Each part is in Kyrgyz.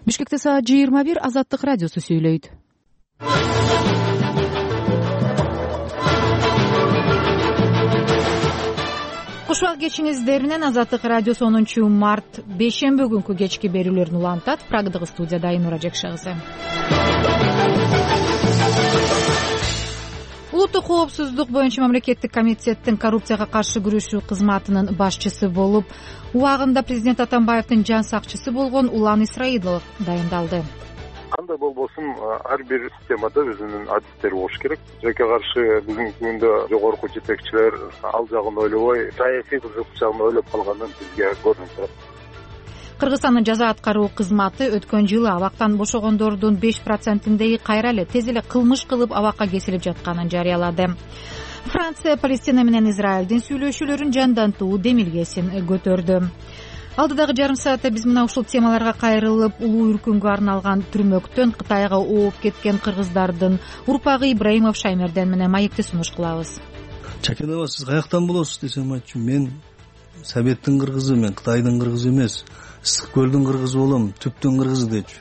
Бишкекте саат 21 Азаттык радиосу сүйлөйт. Кушак кечиңиздеринен Азаттык радиосу 10 март бейшемби күнкү кечки берүүлөрүн улантат. Прагдагы студияда Айнура Жекшагызы. Улуттук коопсуздук боюнча мамлекеттик комитеттин коррупцияга каршы күрөшүү кызматынын башчысы болуп, убагында президент Атамбаевдин жан сакчысы болгон Улан Исраилов дайындалды. Кандай болбосун ар бир системада өзүнүн адистери болуш керек. Жеке каршы бүгүнкү күндө жогорку жетекчилер ал жагын ойлобой, саясий кызык жагын ойлоп калганын бизге көрүнүп турат. Кыргызстандын жаза аткаруу кызматы өткөн жылы абактан бошогондордун 5%-ндей кайра эле тез эле кылмыш кылып абакка кесилип жатканын жарыялады. Франция Палестина менен Израилдин сүйлөшүүлөрүн жандантуу демилгесин көтөрдү. Алдыдагы жарым саатта биз мына ушул темаларга кайрылып, улуу үркүнгө арналган түрмөктөн Кытайга ооп кеткен кыргыздардын урпагы Ибраимов Шаймерден менен маекти сунуш кылабыз. Чакенова, сиз каяктан болосуз десем айтчу, мен Советтин кыргызы, мен Кытайдын кыргызы эмес, Ысык көлдүн кыргызы болом, түптүн кыргызы дечү.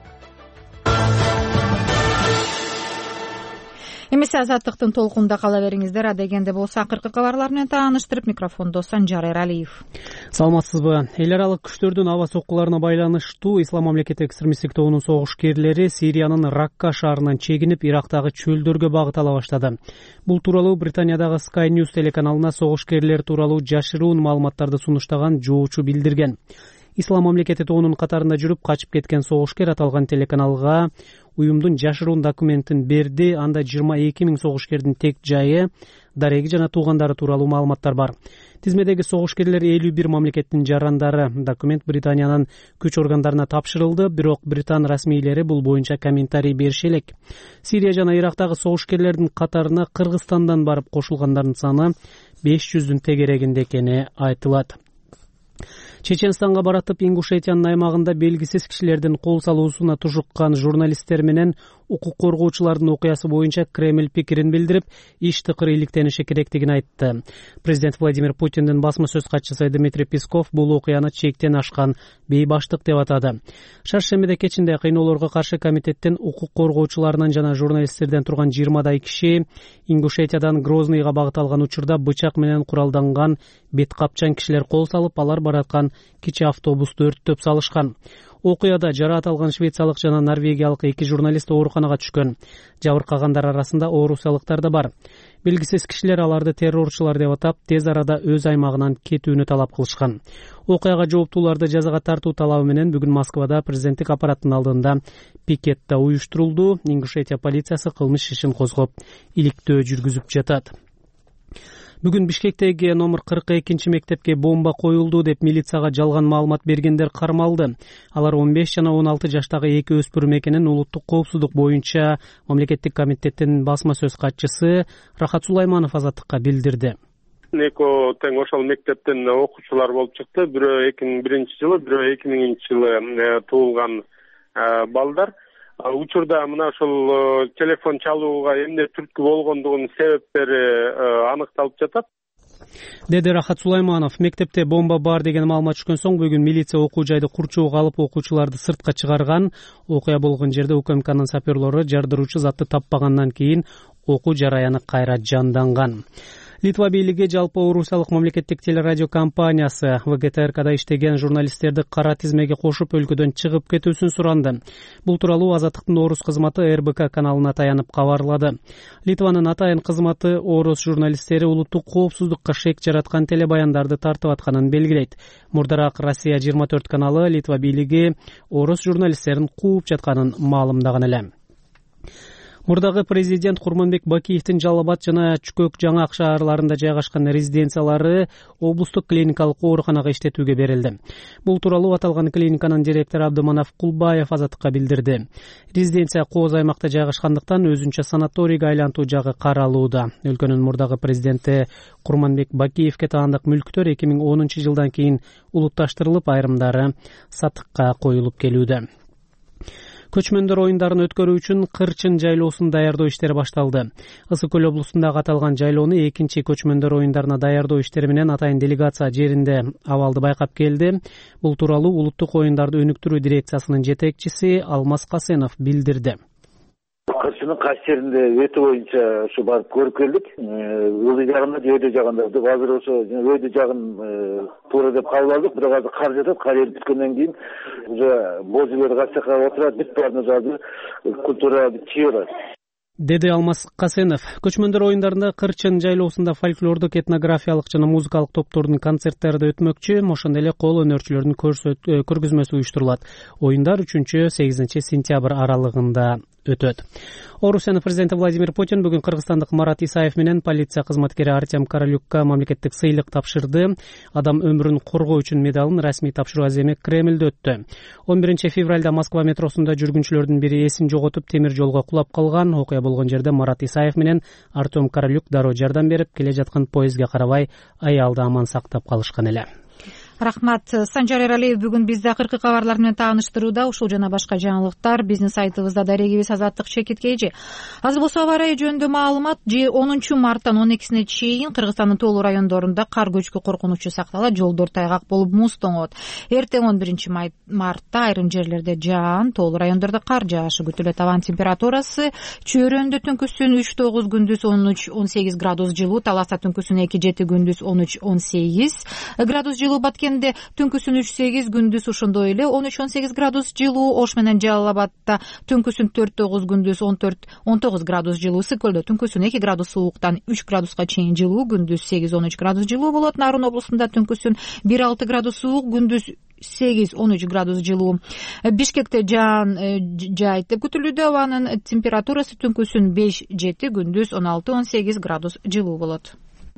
Эмесе Азаттыктын толкунда кала бериңиздер. Адегенде болсо акыркы кабарлар менен тааныштырып, микрофондо Санжар Эралиев. Саламатсызбы? Эл аралык күчтөрдүн аба соккуларына байланыштуу Ислам мамлекеттик экстремисттик тобунун согушкерлери Сириянын Ракка шаарынан чегинип, Ирактагы чөлдөргө багыт ала баштады. Бул тууралуу Британиядагы Sky News телеканалына согушкерлер тууралуу жашыруун маалыматтарды сунуштаган жоочу билдирген. Ислам мамлекети тобунун катарында жүрүп качып кеткен согушкер аталган телеканалга уюмдун жашыруун документин берди. Анда 22 000 согушкердин тек жайы, дареги жана туугандары тууралуу маалыматтар бар. Тизмедеги согушкерлер 51 мамлекеттин жарандары. Документ Британиянын күч органдарына тапшырылды, бирок Британ расмийлери бул боюнча комментарий бериши элек. Сирия жана Ирактагы согушкерлердин катарына Кыргызстандан барып кошулгандардын саны 500-дүн тегерегинде экени айтылат. Чеченстанга баратып, Ингушетиянын аймагында белгисиз кишилердин кол салуусуна тушуккан журналисттер менен укук коргоочулардын окуясы боюнча Кремль пикирин билдирип, иш тыкыр иликтениши керектигин айтты. Президент Владимир Путиндин басма сөз катчысы Дмитрий Песков бул окуяны чектен ашкан бейбаштык деп атады. Шаршембиде кечинде кыйноолорго каршы комитеттин укук коргоочуларынан жана журналисттерден турган 20дай киши Ингушетиядан Грозныйга багыт алган учурда бычак менен куралданган бет капчан кишилер кол салып, алар бараткан кичи автобусту өрттөп салышкан. Окуяда жараат алган швециялык жана норвегиялык 2 журналист ооруканага түшкөн. Жабыркагандар арасында орусиялыктар да бар. Белгисиз кишилер аларды террорчулар деп атап, тез арада өз аймагынан кетүүнү талап кылышкан. Окуяга жооптууларды жазага тартуу талабы менен бүгүн Москвада президенттик аппараттын алдында пикет да уюштурулду. Ингушетия полициясы кылмыш ишин козгоп, иликтөө жүргүзүп жатат. Бүгүн Бишкектеги номер 42 мектепке бомба коюлду деп милицияга жалган маалымат бергендер кармалды. Алар 15 жана 16 жаштагы 2 өспүрүм экенин улуттук коопсуздук боюнча мамлекеттик комитеттин басма сөз катчысы Рахат Сулайманов Азаттыкка билдирди. Эко тең ошол мектептен окуучулар болуп чыкты. Бирөө 2001-жылы, бирөө 2000-жылы туулган балдар. Учурда мына ошол телефон чалууга эмне түрткү болгондугунун себептери аныкталып жатат, деди Рахат Сулайманов. Мектепте бомба бар деген маалымат түшкөн соң бүгүн милиция окуу жайды курчоого алып, окуучуларды сыртка чыгарган. Окуя болгон жерде УКМКнын саперлору жардыруучу затты таппагандан кийин окуу жараяны кайра жанданган. Литва бийлиги жалпы орусиялык мамлекеттик телерадио компаниясы ВГТРКда иштеген журналисттерди кара тизмеге кошуп өлкөдөн чыгып кетүүсүн суранды. Бул тууралуу Азаттыктын орус кызматы РБК каналына таянып кабарлады. Литванын атайын кызматы орус журналисттери улуттук коопсуздукка шек жараткан телебаяндарды тартып атканын белгилейт. Мурдараак Россия 24 каналы Литва бийлиги орус журналисттерин кууп жатканын маалымдаган эле. Мурдагы президент Курманбек Бакиевдин Жалал Абад жана Чүкөк Жаңак шаарларында жайгашкан резиденциялары облустук клиникалык ооруканага иштетүүгө берилди. Бул тууралуу аталган клиниканын директору Абдыманап Кулбаев Азаттыкка билдирди. Резиденция кооз аймакта жайгашкандыктан өзүнчө санаторийге айлантуу жагы каралууда. Өлкөнүн мурдагы президенти Курманбек Бакиевке таандык мүлктөр 2010-жылдан кийин улутташтырылып, айрымдары сатыкка коюлуп келүүдө. Көчмөндөр оюндарын өткөрүү үчүн Кырчын жайлоосун даярдоо иштери башталды. Ысык көл облусундагы аталган жайлоону экинчи көчмөндөр оюндарына даярдоо иштери менен атайын делегация жеринде абалды байкап келди. Бул тууралуу улуттук оюндарды өнүктүрүү дирекциясынын жетекчиси Алмаз Касенов билдирди. Кырчынын кайсы жеринде өтө боюнча ушу барып көрүп келдик. Ылдый жагында же өйдө жагында. Азыр ошо өйдө жагын туура деп кабыл алдык. Бирок азыр кар жатат. Кар эрип бүткөндөн кийин уже божулар качакка отурат, бүт баарына азыр культура чыйырат, деди Алмаз Касенов. Көчмөндөр оюндарында Кырчын жайлоосунда фольклордук, этнографиялык жана музыкалык топтордун концерттери да өтмөкчү. Ошондой эле кол өнөрчүлөрдүн көргөзмөсү уюштурулат. Оюндар 3-8 сентябрь аралыгында өтөт. Орусиянын президенти Владимир Путин бүгүн кыргызстандык Марат Исаев менен полиция кызматкери Артем Королюкка мамлекеттик сыйлык тапшырды. Адам өмүрүн коргоо үчүн медалын расмий тапшыруу аземи Кремльдө өттү. 11 февралда Москва метросунда жүргүнчүлөрдүн бири эсин жоготуп темир жолго кулап калган. Окуя болгон жерде Марат Исаев менен Артем Королюк дароо жардам берип, келе жаткан поездге карабай аялды аман сактап калышкан эле. Рахмат. Санжар Эралиев бүгүн бизди акыркы кабарлар менен тааныштырууда. Ушул жана башка жаңылыктар биздин сайтыбызда дарегибиз Азаттык чекит KG. Азыр болсо аба ырайы жөнүндө маалымат. 10 марттан 12-сине чейин Кыргызстандын тоолуу райондорунда кар көчкү коркунучу сакталат. Жолдор тайгак болуп муз тоңот. Эртең 11 мартта айрым жерлерде жаан, тоолуу райондордо кар жаашы күтүлөт. Абанын температурасы Чөйрөндө түнкүсүн 3-9, күндүз 13-18 градус жылуу, Таласта түнкүсүн 2-7, күндүз 13-18 градус жылуу, Баткенде түнкүсүн 3-8, күндүз ошондой эле 13-18 градус жылуу, Ош менен Жалал-Абадта түнкүсүн 4-9, күндүз 14-19 градус жылуу, Ысык көлдө түнкүсүн 2 градус сууктан 3 градуска чейин жылуу, күндүз 8-13 градус жылуу болот. Нарын облусунда түнкүсүн 1-6 градус суук, күндүз 8-13 градус жылуу. Бишкекте жаан жайт деп күтүлүүдө. Абанын температурасы түнкүсүн 5-7, күндүз 16-18 градус жылуу болот.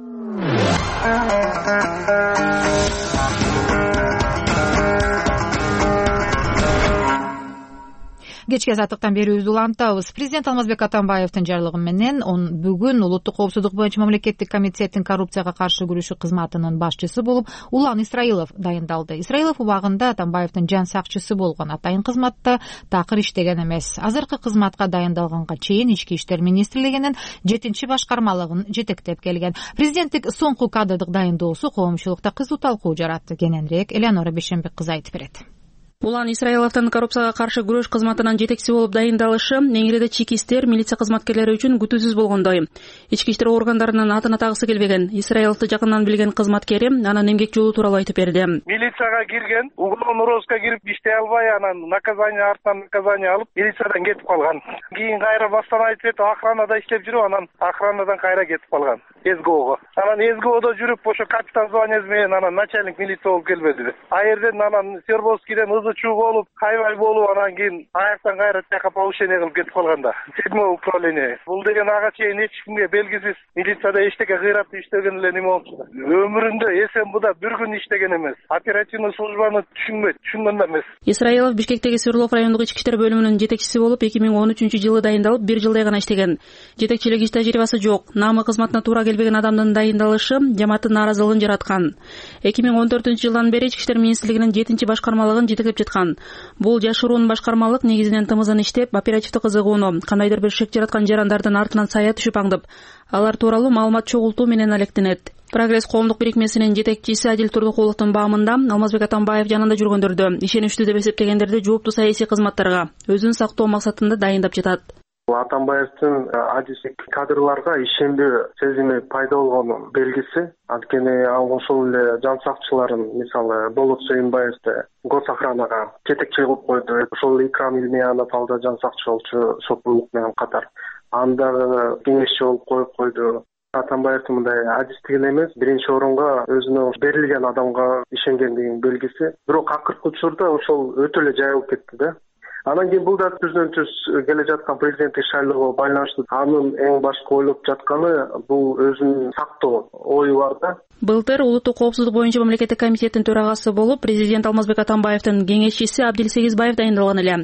Кечки азаттыктан берүүбүздү улантабыз. Президент Алмазбек Атамбаевдин жарлыгы менен бүгүн улуттук коопсуздук боюнча мамлекеттик комитеттин коррупцияга каршы күрөшүү кызматынын башчысы болуп Улан Исраилов дайындалды. Исраилов убагында Атамбаевдин жан сакчысы болгон. Атайын кызматта такыр иштеген эмес. Азыркы кызматка дайындалганга чейин Ички иштер министрлигинин 7-башкармалыгын жетектеп келген. Президенттик соңку кадрдык дайындоосу коомчулукта кызуу талкуу жаратты. Кененирээк Элеонора Бешенбек кызы айтып берет. Улан Исраиловдун коррупцияга каршы күрөш кызматынын жетекчиси болуп дайындалышы Неңиреде чийки иштер, милиция кызматкерлери үчүн күтүүсүз болгондой. Ички иштер органдарынын атын атагысы келбеген Исраиловду жакындан билген кызматкери анын эмгек жолу тууралуу айтып берди. Милицияга кирген, уголовный розыска кирип иштей албай, анан наказание артынан наказание алып, милициядан кетип калган. Кийин кайра бастан айтып кетип, охранада иштеп жүрүп, анан охранадан кайра кетип калган. СГОго. Анан СГОдо жүрүп, ошо капитан званиясы менен анан начальник милиция болуп келбеди. А жерден анан Свердловскийден ызычуу болуп, хайвай болуп, анан кийин аяктан кайра тияка повышение кылып кетип калганда. 7-е управление. Бул деген ага чейин эч кимге белгисиз милицияда эчтеке кыйратып иштеген эле неме болчу. Өмүрүндө СМБда бир күн иштеген эмес. Оперативный службаны түшүнгөн да эмес. Исраилов Бишкектеги Свердлов райондук ички иштер бөлүмүнүн жетекчиси болуп 2013-жылы дайындалып, 1 жылдай гана иштеген. Жетекчилик иш тажрыйбасы жок. Намы кызматына туура келбеген адамдын дайындалышы жамааттын нааразылыгын жараткан. 2014-жылдан бери ички иштер министрлигинин 7-башкармалыгын жетектеп жаткан. Бул жашыруун башкармалык негизинен тымызын иштеп, оперативдик кызыгууну, кандайдыр бир шек жараткан жарандардын артынан сая түшүп аңдып, алар тууралуу маалымат чогултуу менен алектенет. Прогресс коомдук бирикмесинин жетекчиси Адил Турдукуловдун баамында Алмазбек Атамбаев жанында жүргөндөрдү, ишеничтүү деп эсептегендерди жооптуу саясий кызматтарга өзүн сактоо максатында дайындап жатат. Атамбаевдин адистик кадрларга ишенбөө сезими пайда болгонун белгиси. Анткени ал ошол эле жан сакчыларын, мисалы Болот Сүйүнбаевди госохранага жетекчи кылып койду. Ошол Икрам Илмиянов алда жан сакчы болчу Сопулук менен катар. Анда кеңешчи болуп коюп койду. Атамбаевдин мындай адистигин эмес, биринчи орунга өзүнө берилген адамга ишенгендигинин белгиси. Бирок акыркы учурда ошол өтө эле жайылып кетти да. Анан кийин бул да түз келе жаткан президенттик шайлоого байланыштуу. Анын эң башкы ойлоп жатканы бул өзүн сактоо ою бар да. Былтыр улуттук коопсуздук боюнча мамлекеттик комитеттин төрагасы болуп президент Алмазбек Атамбаевдин кеңешчиси Абдил Сегизбаев дайындалган эле.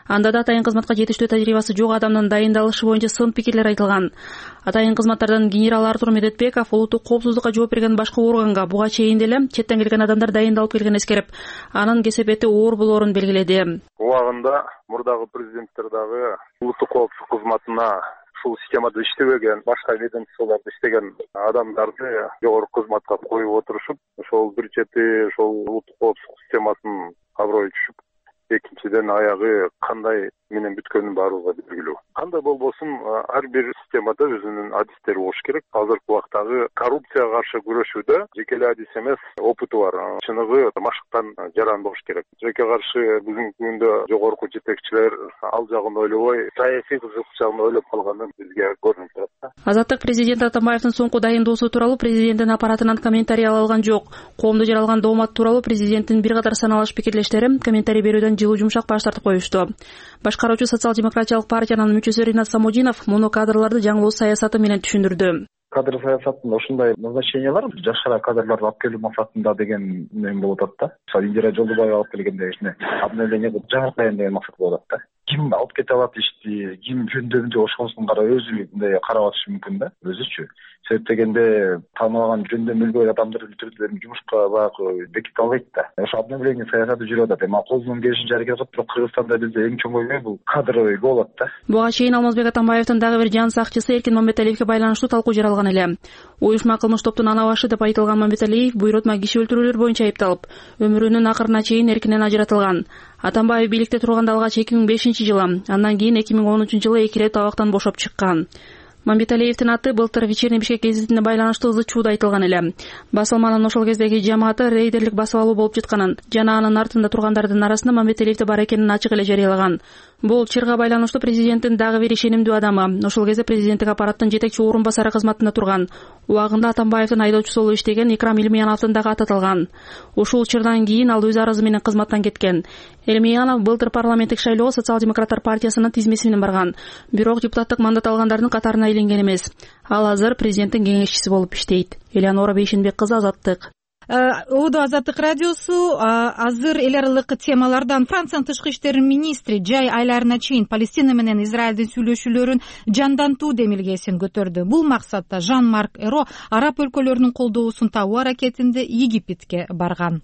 Анда да атайын кызматка жетиштүү тажрыйбасы жок адамдын дайындалышы боюнча сын пикирлер айтылган. Атайын кызматтардан генерал Артур Медетбеков улуттук коопсуздукка жооп берген башкы органга буга чейин деле четтен келген адамдар дайындалып келген эскерип, анын кесепети оор болоорун белгиледи. Убагында мурдагы президенттер дагы улуттук коопсуздук кызматына ушул системада иштебеген, башка ведомстволордо иштеген адамдарды жогорку кызматка коюп отурушуп, ошол бир чети ошол улуттук коопсуздук системасынын аброю түшүп, экинчиден аягы кандай менен бүткөнүн баарыбызга белгилүү. Кандай болбосун, ар бир системада өзүнүн адистери болуш керек. Азыркы убактагы коррупцияга каршы күрөшүүдө жеке эле адис эмес, опыту бар, чыныгы машыктан жаран болуш керек. Жеке каршы бүгүнкү күндө жогорку жетекчилер ал жагын ойлобой, саясий кызык жагын ойлоп калганы бизге көрүнүп турат. Азаттык президент Атамбаевдин соңку дайындоосу тууралуу президенттин аппаратынан комментарий ала алган жок. Коомдо жаралган доомат тууралуу президенттин бир катар саналыш пикирлештери комментарий берүүдөн жылуу жумшак баш тартып коюшту. Башкаруучу социал-демократиялык партиянын мүчөсү Ринат Самодинов муну кадрларды жаңылоо саясаты менен түшүндүрдү. Кадр саясатында ушундай назначениялар жашара кадрларды алып келүү максатында деген мен болуп атат да. Мисалы Индира Жолдобаева алып келгенде обновление жаңыртайын деген максат болуп атат да. Ким алып кете алат ишти, ким жөндөмдүү ошонусун өзү мындай карап атышы мүмкүн да, өзүчү. Себеп дегенде таанылган жөндөмдүү адамдар түрдө жумушка баягы беките албайт да. Ошо обновление саясаты жүрүп атат. Эми колунун келишинче аракет кылып туруп Кыргызстанда бизде эң чоң көйгөй бул кадровый болот да. Буга чейин Алмазбек Атамбаевдин дагы бир жан сакчысы Эркин Мамбеталиевге байланыштуу талкуу жаралган эле. Уюшма кылмыш топтун ана башы деп айтылган Мамбеталиев буйрутма киши өлтүрүүлөр боюнча айыпталып, өмүрүнүн акырына чейин эркинен ажыратылган. Атамбаев бийликте турганда алгач 2005-жылы, андан кийин 2013-жылы 2 ирет абактан бошоп чыккан. Мамбеталиевдин аты былтыр Вечерний Бишкек гезитине байланыштуу ызы чууда айтылган эле. Басылманын ошол кездеги жамааты рейдерлик басып алуу болуп жатканын жана анын артында тургандардын арасында Мамбеталиев бар экенин ачык эле жарыялаган. Бул чырга байланыштуу президенттин дагы бир ишенимдүү адамы. Ошол кезде президенттик аппараттын жетекчи орун басары кызматында турган. Убагында Атамбаевдин айдоочусу болуп иштеген Икрам Илмияновдун дагы аты аталган. Ушул чырдан кийин ал өз арызы менен кызматтан кеткен. Илмиянов былтыр парламенттик шайлоого Социал-демократтар партиясынын тизмеси менен барган. Бирок депутаттык мандат алгандардын катарына айланген эмес. Ал азыр президенттин кеңешчиси болуп иштейт. Элеонора Бейшенбек кызы, Азаттык. Оодо Азаттык радиосу. Азыр эл аралык темалардан Франциянын тышкы иштер министри жай айларына чейин Палестина менен Израилдин сүйлөшүүлөрүн жандантуу демилгесин көтөрдү. Бул максатта Жан-Марк Эро араб өлкөлөрүнүн колдоосун табуу аракетинде Египетке барган.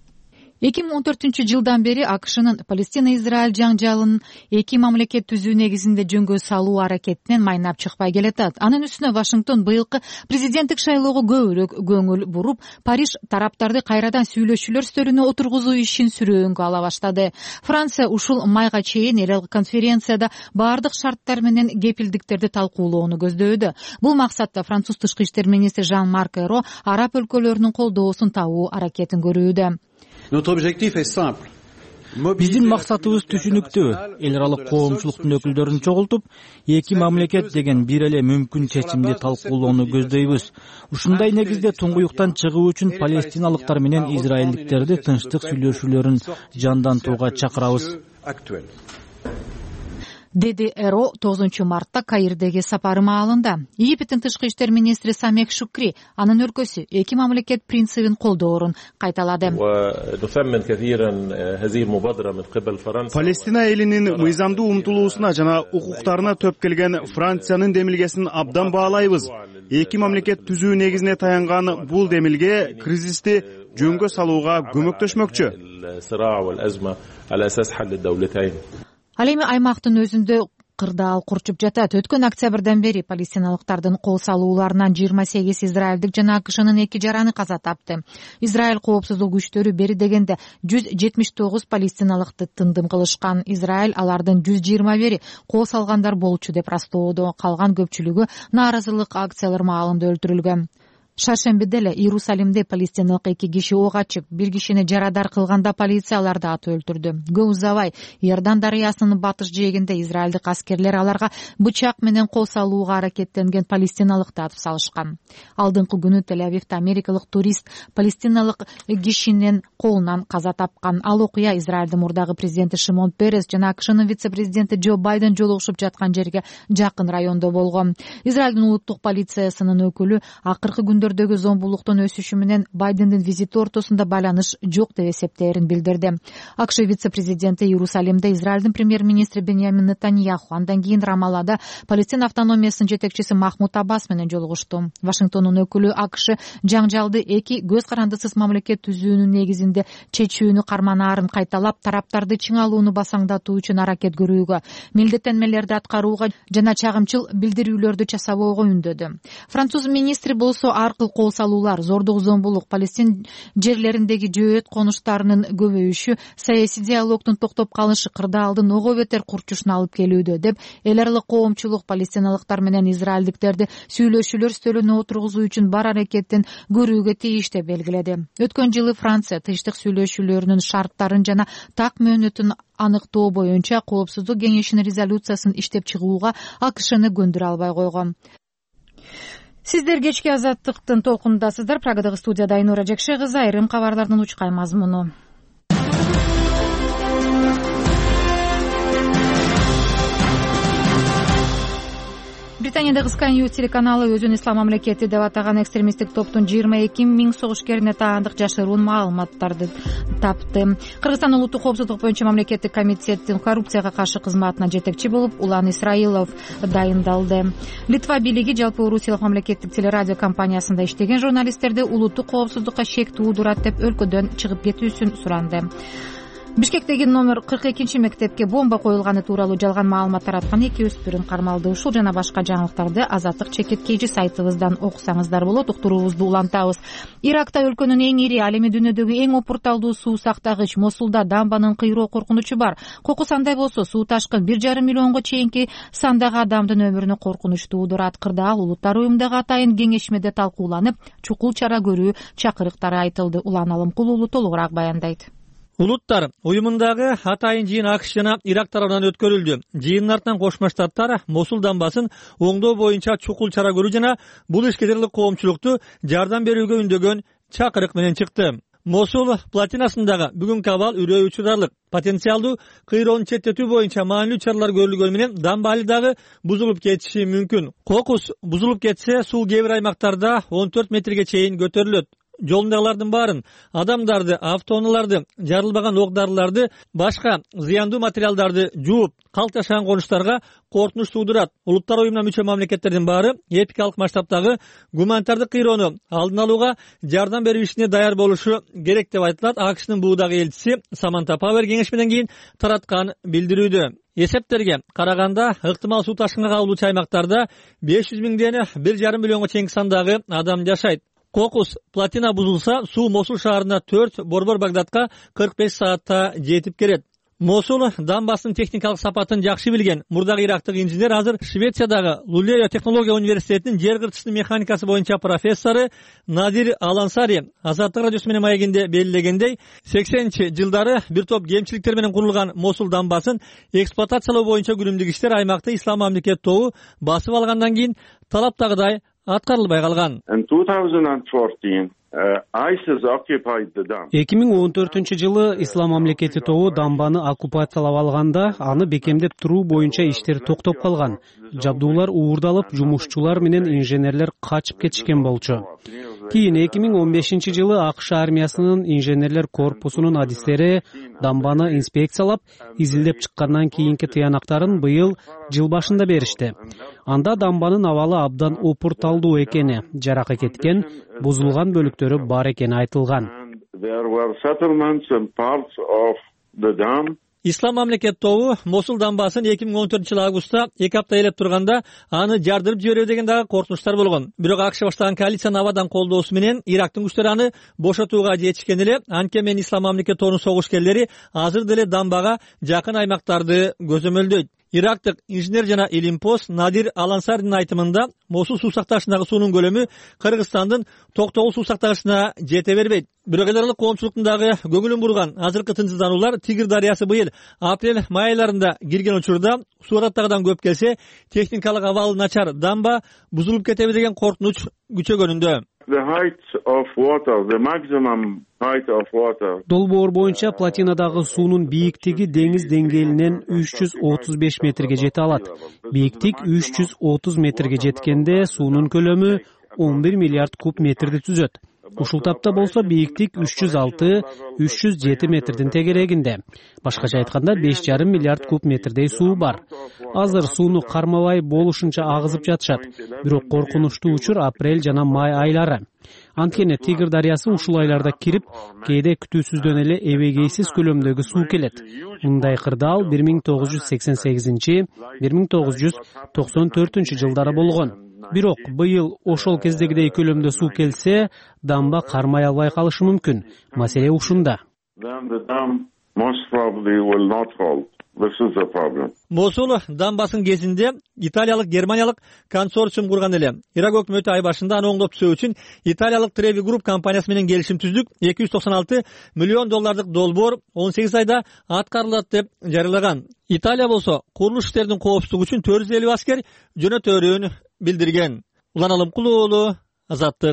2014-жылдан бери АКШнын Палестина-Израиль жаңжалын эки мамлекет түзүү негизинде жөнгө салуу аракетинен майнап чыкпай келатат. Анын үстүнө Вашингтон быйылкы президенттик шайлоого көбүрөөк көңүл буруп, Париж тараптарды кайрадан сүйлөшүүлөр стөлүнө отургузуу ишин сүрөөнгө ала баштады. Франция ушул майга чейин эл аралык конференцияда баардык шарттар менен кепилдиктерди талкуулоону көздөдү. Бул максатта француз тышкы иштер министри Жан-Марк Эро араб өлкөлөрүнүн колдоосун табуу аракетин көрүүдө. Биздин максатыбыз түшүнүктүү. Эл аралык коомчулуктун өкүлдөрүн чогултуп, эки мамлекет деген бир эле мүмкүн чечимди талкуулоону көздөйбүз. Ушундай негизде туңгуюктан чыгуу үчүн палестиналыктар менен израилдиктерди тынчтык сүйлөшүүлөрүн жандантууга чакырабыз, деди Эро 9 мартта Каирдеги сапары маалында. Египеттин тышкы иштер министри Самек Шукри анын өлкөсү эки мамлекет принцибин колдоорун кайталады. Палестина элинин мыйзамдуу умтулуусуна жана укуктарына төп келген Франциянын демилгесин абдан баалайбыз. Эки мамлекет түзүү негизине таянган бул демилге кризисти жөнгө салууга көмөктөшмөкчү. Ал эми аймактын өзүндө кырдаал курчуп жатат. Өткөн октябрдан бери палестиналыктардын кол салууларынан 28 израилдик жана АКШнын 2 жараны каза тапты. Израиль коопсуздук күчтөрү бери дегенде 179 палестиналыкты тындым кылышкан. Израиль алардын 121 кол салгандар болчу деп растоодо. Калган көпчүлүгү нааразылык акциялар маалында өлтүрүлгөн. Шаршембиде эле Иерусалимде палестиналык 2 киши ок ачып, бир кишини жарадар кылганда полицияларды атып өлтүрдү. Көп узабай Иордан дарыясынын батыш жээгинде израилдик аскерлер аларга бычак менен кол салууга аракеттенген палестиналыкты атып салышкан. Алдыңкы күнү Тель-Авивде америкалык турист палестиналык кишинин колунан каза тапкан. Ал окуя Израилдин мурдагы президенти Шимон Перес жана АКШнын вице-президенти Джо Байден жолугушуп жаткан жерге жакын райондо болгон. Израилдин улуттук полициясынын өкүлү акыркы күндө өлкөлөрдөгү зомбулуктун өсүшү менен Байдендин визити ортосунда байланыш жок деп эсептээрин билдирди. АКШ вице-президенти Иерусалимде Израилдин премьер-министри Беньямин Нетаньяху, андан кийин Рамаллада Палестина автономиясынын жетекчиси Махмуд Аббас менен жолугушту. Вашингтондун өкүлү АКШ жаңжалды эки көз карандысыз мамлекет түзүүнүн негизинде чечүүнү карманаарын кайталап, тараптарды чыңалууну басаңдатуу үчүн аракет көрүүгө, милдеттенмелерди аткарууга жана чагымчыл билдирүүлөрдү жасабоого үндөдү. Француз министри болсо ар кыл кол салуулар, зордук зомбулук, Палестин жерлериндеги жөөт конуштарынын көбөйүшү, саясий диалогдун токтоп калышы кырдаалдын ого бетер курчушуна алып келүүдө деп, эл аралык коомчулук палестиналыктар менен израилдиктерди сүйлөшүүлөр стөлүнө отургузуу үчүн бар аракеттин көрүүгө тийиш деп белгиледи. Өткөн жылы Франция тынчтык сүйлөшүүлөрүнүн шарттарын жана так мөөнөтүн аныктоо боюнча Коопсуздук кеңешинин резолюциясын иштеп чыгууга АКШны көндүрө албай койгон. Сиздер кечки азаттыктын толкунундасыздар. Прагадагы студияда Айнура Жекше кызы. Айрым кабарлардын учкай мазмуну. Британияда Sky News телеканалы өзүн ислам мамлекети деп атаган экстремисттик топтун 22 000 согушкерине таандык жашыруун маалыматтарды тапты. Кыргызстан улуттук коопсуздук боюнча мамлекеттик комитеттин коррупцияга каршы кызматына жетекчи болуп Улан Исраилов дайындалды. Литва бийлиги жалпы Орусиялык мамлекеттик телерадио компаниясында иштеген журналисттерди улуттук коопсуздукка шек туудурат деп өлкөдөн чыгып кетүүсүн суранды. Бишкектеги номер 42 мектепке бомба коюлганы тууралуу жалган маалымат тараткан 2 өспүрүм кармалды. Ушул жана башка жаңылыктарды Азаттык чекиткейчи сайтыбыздан окусаңыздар болот. Уктуруубузду улантабыз. Иракта өлкөнүн эң ири, ал эми дүйнөдөгү эң опурталдуу суу сактагыч Мосулда дамбанын кыйроо коркунучу бар. Кокус андай болсо, суу ташкын 1,5 миллионго чейинки сандагы адамдын өмүрүнө коркунуч туудурат. Кырдаал улуттар уюмундагы атайын кеңешмеде талкууланып, чукул чара көрүү чакырыктары айтылды. Улан Алымкул уулу толугураак баяндайт. Улуттар уюмундагы атайын жыйын АКШ жана Ирак тарабынан өткөрүлдү. Жыйындын артынан Кошмо Штаттар Мосул дамбасын оңдоо боюнча чукул чара көрүү жана бул ишке дерлик коомчулукту жардам берүүгө үндөгөн чакырык менен чыкты. Мосул платинасындагы бүгүнкү абал үрөө учурарлык. Потенциалдуу кыйроонун четтетүү боюнча маанилүү чаралар көрүлгөнү менен дамба али дагы бузулуп кетиши мүмкүн. Кокус бузулуп кетсе, суу кээ бир аймактарда 14 метрге чейин көтөрүлөт. Жолундагылардын баарын, адамдарды, автоунааларды, жарылбаган ок-дарыларды, башка зыяндуу материалдарды жууп, калташан конуштарга коркунуч туудурат. Улуттар уюмуна мүчө мамлекеттердин баары эпикалык масштабтагы гуманитардык кыйроону алдын алууга жардам берүү ишине даяр болушу керек деп айтылат. АКШнын буудагы элчиси Саманта Пауэр кеңешмеден кийин тараткан билдирүүдө. Эсептерге караганда, ыктымал суу ташкынга кабылуучу аймактарда 500 миңден 1,5 миллионго чейинки сандагы адам жашайт. Кокус платина бузулса, суу Мосул шаарына 4, Борбор Багдадка 45 саатта жетип келет. Мосул дамбасынын техникалык сапатын жакшы билген мурдагы ирактык инженер азыр Швециядагы Лулея технология университетинин жер кыртышынын механикасы боюнча профессору Надир Алансари Азаттык радиосу менен маегинде белгилегендей, 80-жылдары бир топ кемчиликтер менен курулган Мосул дамбасын эксплуатациялоо боюнча күнүмдүк иштер аймакты ислам мамлекет тобу басып алгандан кийин талаптагыдай аткарылбай калган. 2014-жылы ислам мамлекети тобу дамбаны оккупациялап алганда, аны бекемдеп туруу боюнча иштер токтоп калган. Жабдуулар уурдалып, жумушчулар менен инженерлер качып кетишкен болчу. Кийин 2015-жылы АКШ армиясынын инженерлер корпусунун адистери дамбаны инспекциялап, изилдеп чыккандан кийинки тыянактарын быйыл жыл башында беришти. Анда дамбанын абалы абдан опурталдуу экени, жарака кеткен, бузулган бөлүктөрү бар экени айтылган. Ислам мамлекет тобу Мосул дамбасын 2014-жылы августта 2 апта ээлеп турганда аны жардырып жиберүү деген дагы коркунучтар болгон. Бирок АКШ баштаган коалициянын абадан колдоосу менен Ирактын күчтөрү аны бошотууга жетишкен эле. Анткени менен Ислам мамлекет тобунун согушкерлери азыр деле дамбага жакын аймактарды көзөмөлдөйт. Ирактык инженер жана илимпоз Надир Алансардын айтымында, Мосул суу сактагычындагы суунун көлөмү Кыргызстандын Токтогул суу сактагычына жете бербейт. Бирок эл аралык коомчулуктун дагы көңүлүн бурган азыркы тынчсыздануулар Тигир дарыясы быйыл апрель-май айларында кирген учурда суу араттагыдан көп келсе, техникалык абалы начар дамба бузулуп кетеби деген коркунуч күчөгөнүндө. Долбоор боюнча платинадагы суунун бийиктиги деңиз деңгээлинен 335 метрге жете алат. Бийиктик 330 метрге жеткенде суунун көлөмү 11 миллиард куб метрди түзөт. Ушул тапта болсо бийиктик 306-307 метрдин тегерегинде. Башкача айтканда 5,5 миллиард куб метрдей суу бар. Азыр сууну кармабай болушунча агызып жатышат. Бирок коркунучтуу учур апрель жана май айлары. Анткени Тигр дарыясы ушул айларда кирип, кээде күтүүсүздөн эле эбегейсиз көлөмдөгү суу келет. Мындай кырдаал 1988-1994 жылдары болгон. Бирок быйыл ошол кездегидей көлөмдө суу келсе, дамба кармай албай калышы мүмкүн. Маселе ушунда. Мосул дамбасынын кезинде италиялык Германиялык консорциум курган эле. Ирак өкмөтү ай башында аны оңдоп түзөө үчүн италиялык Trevi Group компаниясы менен келишим түздүк. $296 миллион долбоор 18 айда аткарылат деп жарыялаган. Италия болсо курулуш иштеринин коопсуздугу үчүн 450 аскер жөнөтөөрүн билдирген. Улан Алымкулуу уулу, Азаттык.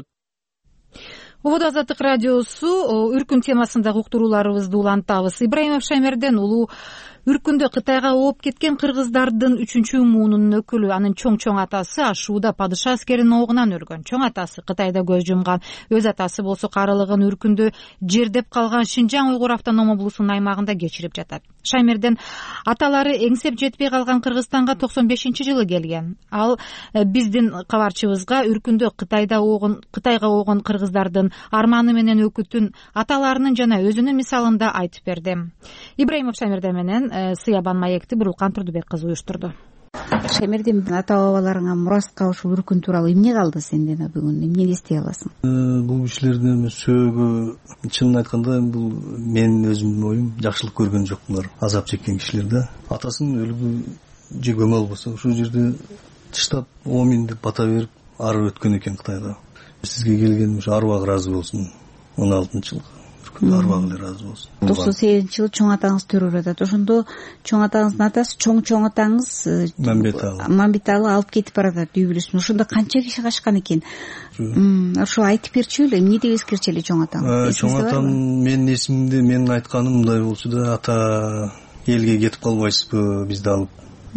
Убада Азаттык радиосу үркүн темасындагы уктурууларыбызды улантабыз. Ибраимов Шаймерден улуу үркүндө Кытайга ооп кеткен кыргыздардын 3-чү муунунун өкүлү, анын чоң атасы Ашууда падыша аскеринин оогунан өлгөн. Чоң атасы Кытайда көз жумган. Өз атасы болсо карылыгын үркүндө жердеп калган Шинжаң Уйгур автоном облусунун аймагында кечирип жатат. Шаймерден аталары эңсеп жетпей калган Кыргызстанга 95-жылы келген. Ал биздин кабарчыбызга үркүндө Кытайга оогон кыргыздардын арманы менен өкүтүн аталарынын жана өзүнүн мисалында айтып берди. Ибраимов Шаймерден менен Сыябан маекти Бурулкан Турдубек кызы уюштурду. Шаймерден ата бабаларыңа мураска ушул үркүн тууралуу эмне калды сенден бүгүн? Эмнени эстей аласың? Бул кишилердин сөөгү, чынын айтканда бул менин өзүмдүн оюм, жакшылык көргөн жок булар. Азап чеккен кишилер да. Атасынын өлүгү же көмө албаса, ушул жерде тыштап 10 миң деп бата берип, ары өткөн экен Кытайга. Сизге келген ушу арбак ыраазы болсун. 16-жылы арбак эле ыраазы болсун. 98-жылы чоң атаңыз төрөлүп атат. Ошондо чоң атаңыздын атасы чоң атаңыз Мамбеталы алып кетип баратат үй бүлөсүн. Ошондо канча киши качкан экен? Ошо айтып берчү эле, эмне деп эскерчү эле чоң атаңыз? Чоң атам менин эсимде, менин айтканым мындай болчу да, ата элге кетип калбайсызбы бизди алып?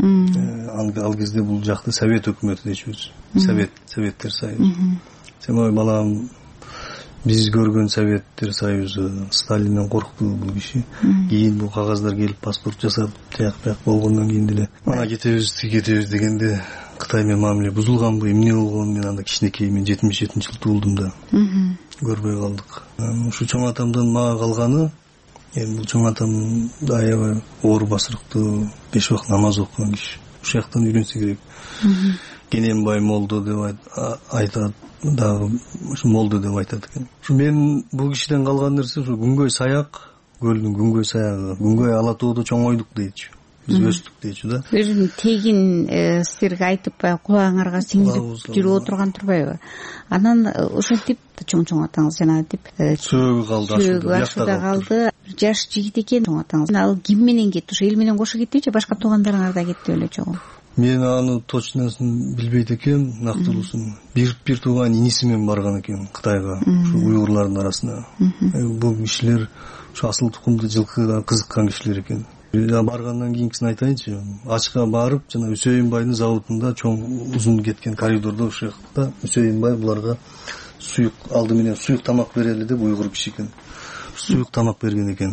Ал кезде бул жакты Совет өкмөтү дечүбүз. Советтер Союзу. Сен балам, биз көргөн Советтер Союзу, Сталинден коркту бул киши. Кийин бул кагаздар келип паспорт жасап, тияк болгондон кийин деле ана кетебиз дегенде Кытай менен мамиле бузулганбы, эмне болгон? Мен анда кичинекей, мен 77-жылы туулдум да. Көрбөй калдык. Ушу чоң атамдан мага калганы, бул чоң атам аябай оор басырыктуу, 5 убак намаз окуган киши. Ушул жактан үйрөнсө керек. Кененбай молдо деп айтат, дагы ушу молдо деп айтат экен. Ушу мен бул кишиден калган нерсе ушу Күнгөй саяк, көлдүн Күнгөй саягы, Күнгөй ала тоодо чоңойдук дейчү. Биз өстүк дейчү да. Өзүнүн тегин силерге айтып, кулагыңарга сиңдирип жүрүп отурган турбайбы? Анан ошентип чоң атаңыз жана деп сөөгү калды, Ашууда калды. Жаш жигит экен чоң атаңыз. Ал ким менен кетти? Ошо эл менен кошо кеттиби же башка туугандарыңар да кетти беле чогуу? Мен аны точносын билбейт экем, нактылуусун. Бир тууган иниси менен барган экен Кытайга, ушу уйгурлардын арасына. Бул кишилер ушу асыл тукумду жылкыга кызыккан кишилер экен. Баргандан кийинкисин айтайынчы. Ачка барып, жана Үсөйүн байдын заводунда чоң узун кеткен коридордо ошол жакта Үсөйүн бай буларга суюк алды менен суюк тамак берели деп уйгур киши экен. Суюк тамак берген экен.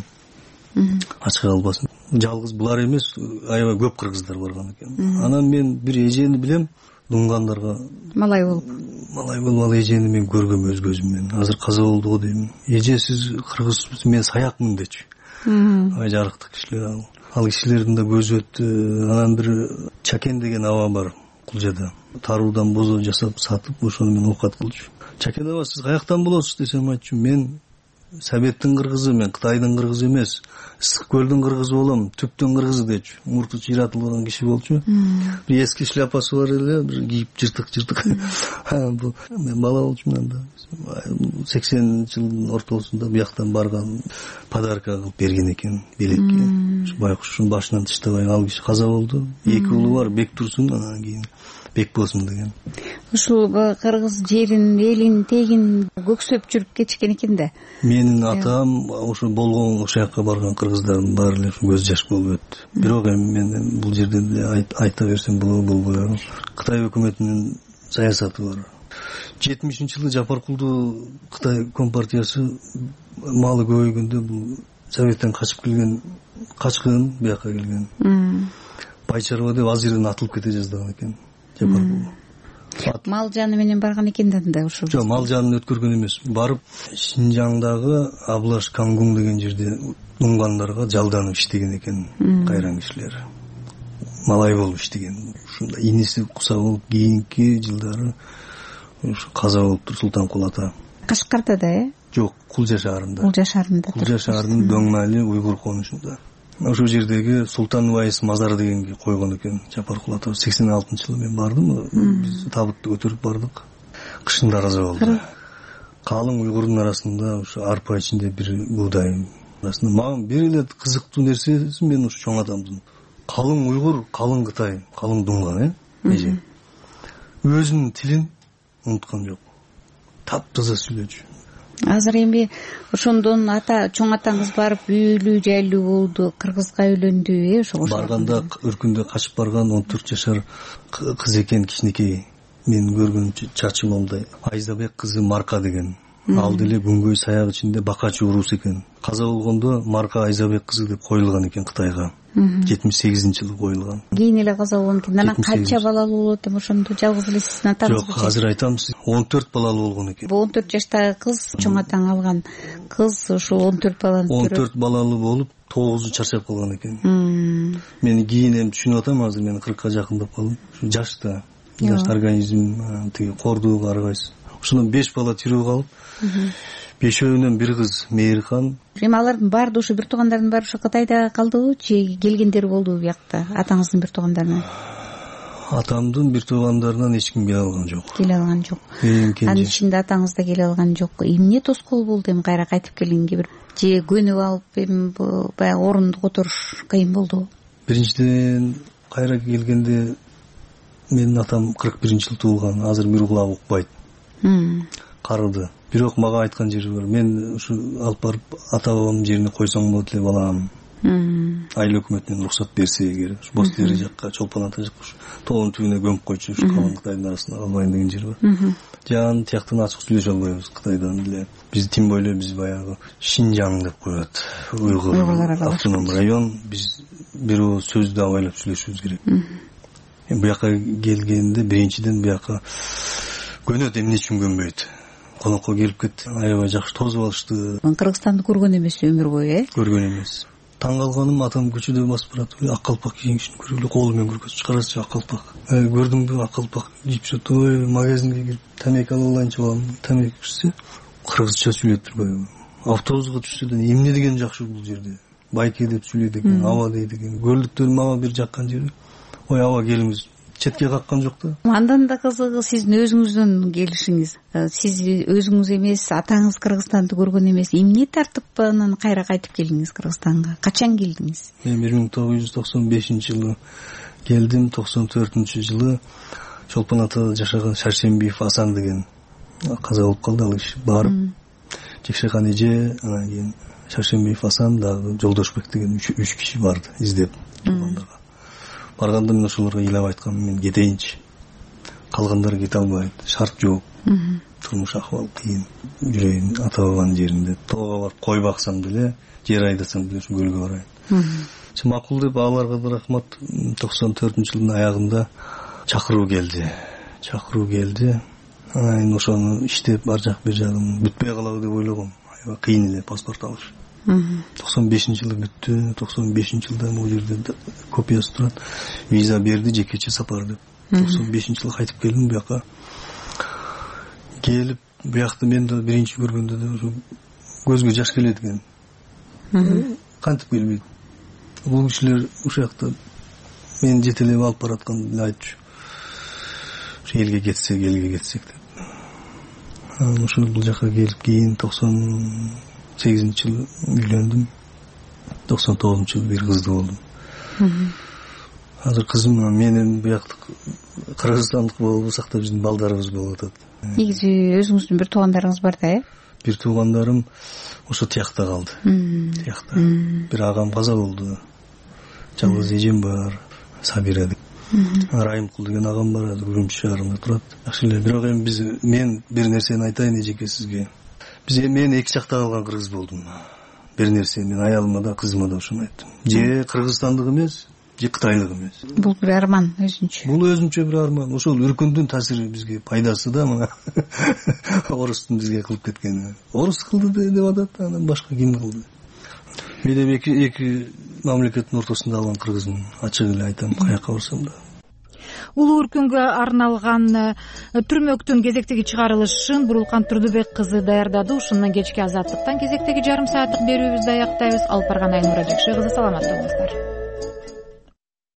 Ачка албасын. Жалгыз булар эмес, аябай көп кыргыздар барган экен. Анан мен бир эжени билем, Дунгандарга малай болуп ал эжени мен көргөм өз көзүм менен. Азыр каза болду го дейм. Эже сиз кыргызсыз, мен саякмын дечү. Ай жарыктык кишилер ал кишилердин да көзү өттү. Анан бир Чакен деген аба бар Кулжада. Таруудан бозо жасап сатып, ошону мен оокат кылчу. Чакен аба, сиз каяктан болосуз десем айтчу. Мен Советтин кыргызы, мен Кытайдын кыргызы эмес, Ысык көлдүн кыргызы болом, түптүн кыргызы дечү. Мурту чыйратылган киши болчу. Бир эски шляпасы бар эле, бир кийип жыртык. Бул мен бала болчумун анда. 80-жылдын ортосунда бияктан барган, подарка кылып берген экен белекке. Байкуштун башынан тыштабай ал киши каза болду. 2 уулу бар, Бек Турсун, анан кийин Бек болсун деген. Ушул кыргыз жерин, элин, тегин көксөп жүрүп кетишкен экен да. Менин атам ошо болгон ошол жакка барган кыргыздардын баары эле көз жаш болуп өттү. Бирок эми мен бул жерде айта берсем болобу болбойбу. Кытай өкмөтүнүн саясаты бар. жылы Жапаркулду Кытай Компартиясы малы көбөйгөндө бул Советтен качып келген качкын бияка келген. Бай чарба деп аз жерден атылып кете жаздаган экен Жапаркул. Мал жаны менен барган экен да ошо. Жок, мал жанын өткөргөн эмес. Барып Шинжаңдагы Аблаш Кангун деген жерде дуңгандарга жалданып иштеген экен кайран кишилер. Малай болуп иштеген. Ушунда иниси куса болуп кийинки жылдары каза болуптур Султанкул ата. Кашкарда да, Жок, Кулжа шаарында. Кулжа шаарынын Дөңнали уйгур конушунда. Ошол жердеги Султан Вайс мазары дегенге койгон экен Жапаркул ата. 86-жылы мен бардым, биз табытты көтөрүп бардык. Кышында каза болду. Калың уйгурдун арасында ушу арпа ичинде бир буудай арасында мага бир эле кызыктуу нерсеси мен ушу чоң атамдын калың уйгур, калың Кытай, калың дуңган, эже. Өзүнүн тилин унуткан жок. Таптаза сүйлөчү. Азыр эми ошондон чоң атаңыз барып үйлүү жайлуу болду, кыргызга үйлөндү, ошого. Барганда өркүндө качып барган 14 жашар кыз экен, кичинекей. Мен көргөнүмчө чачы момдай. Айзабек кызы Марка деген. Ал деле бүңгөй саяк ичинде бакачы уруус экен. Каза болгондо Марка Айзабек кызы деп коюлган экен Кытайга. 78-жылы коюлган. Кийин эле каза болгон экен. Анан канча балалуу болот эми ошондо жалгыз эле сиздин атаңыз? Жок, азыр айтам, 14 балалуу болгон экен. Бул 14 жаштагы кыз, чоң атаң алган кыз ошо 14 баланы 14 балалуу болуп, 9 чарчап калган экен. Мен кийин эми түшүнүп атам, азыр мен 40-ка жакындап калдым. Жашта, организм тиги кордууга аргайсыз. Ошондон 5 бала тирүү калып, 5өөнөн бир кыз Мейирхан. Эми алардын баары ошо бир туугандардын баары ошо Кытайда калдыбы, же келгендер болдубу биякта? Атаңыздын бир туугандарынан? Атамдын бир туугандарынан эч ким келе алган жок. Анын ичинде атаңыз да келе алган жок. Эмне тоскоол болду эми кайра кайтып келгенге? Бир же көнүп алып эми баягы орунду которуш кыйын болдубу? Биринчиден кайра келгенде менин атам 41-жылы туулган, азыр бир кулак укпайт. Карыды. Бирок мага айткан жери бар. Мен ушу алып барып ата бабамдын жерине койсоң болот эле балам. Айыл өкмөтүнөн уруксат берсе эгер, боз тери жакка, Чолпон ата жакка, тоонун түбүнө көмүп койчу, ушу калың Кытайдын арасында калбайын деген жери бар. Жан тияктан ачык сүйлөшө албайбыз Кытайдан эле. Биз тим бойло биз баягы Шинжаң деп коет. Уйгур автоном район, биз бир сөздү абайлап сүйлөшүбүз керек. Буяка келгенде биринчиден буяка көнөт, эмне үчүн көнбөйт. Конокко келип кетти, аябай жакшы тосуп алышты. Кыргызстанды көргөн эмес өмүр бою, Көргөн эмес. Таң калганым, атам көчөдө басып барат, ак калпак кийген кишини көрүп колу менен көргөз чыгарачы ак калпак. Көрдүңбү ак калпак кийип жүрөт, магазинге кирип тамеки алып алайынчы балам, тамеки кичсе, кыргызча сүйлөп турбайбы. Автобуска түшсөдөн эмне деген жакшы бул жерде. Байке деп сүйлөйт экен, аба дейт экен. Көлдүктөн мага бир жаккан жери. Аба келиңиз. Четке каккан жок да. Андан да кызыгы сиздин өзүңүздөн келишиңиз. Сиз өзүңүз эмес, атаңыз Кыргызстанды көргөн эмес. Эмне тартып анан кайра кайтып келдиңиз Кыргызстанга? Качан келдиңиз? Мен 1995-жылы келдим, 94-жылы Чолпон ата жашаган Шаршембиев Асан деген каза болуп калды, ал киши барып Жекшехан эже, анан кийин Шаршембиев Асан дагы Жолдошбек деген 3 киши барды издеп тургандарга. Барганда мен ошолорго ыйлап айткам, мен кетейинчи. Калгандары кете албайт, шарт жок. Турмуш акыбал кыйын. Жүрөйүн ата бабанын жеринде. Тоого барып кой баксам деле, жер айдасам деле көлгө барайын. Макул деп аларга да рахмат. 94-жылдын аягында чакыруу келди. Анан ошону иштеп ар жак бир жагын бүтпөй калабы деп ойлогом. Аябай кыйын эле паспорт алыш. 95-жылы бүттү. 95-жылда бул жерде копиясы турат. Виза берди, жекече сапар деп. 95-жылы кайтып келдим буяка. Келип, буякты мен да биринчи көргөндө да көзгө жаш келет экен. Кантип келбейт. Бул кишилер ушул жакта мен жетелеп алып бараткан эле айтчу. Элге кетсек деп. Ошол бул жака келип кийин 98-жылы үйлөндүм. 99-жылы бир кызды болдум. Азыр кызым менен буяктык кыргызстандык болбосак да биздин балдарыбыз болуп атат. Негизи өзүңүздүн бир туугандарыңыз бар да, Бир туугандарым ошо тиякта калды. Тиякта. Бир агам каза болду. Жалгыз эжем бар, Сабира деп. Райымкул деген агам бар, азыр Үрүмчү шаарында турат. Жакшы эле. Бирок эми мен бир нерсени айтайын эжеке сизге. Мен эки жакта калган кыргыз болдум. Бир нерсе мен аялыма да кызыма да ошону айттым. Же кыргызстандык эмес, же кытайлык эмес. Бул бир арман өзүнчө. Бул өзүнчө бир арман. Ошол өркүндүн таасири бизге пайдасы да мына орустун бизге кылып кеткени. Орус кылды деп атат, анан башка ким кылды? Мен эки мамлекеттин ортосунда калган кыргызмын. Ачык эле айтам, каяка барсам да. Улуу өркүнгө арналган түрмөктүн кезектеги чыгарылышын Бурулкан Турдубек кызы даярдады. Ушундан кечки Азаттыктан кезектеги жарым сааттык берүүбүздү аяктайбыз. Алып барган Айнура Жакшы кызы, саламатта болуңуздар.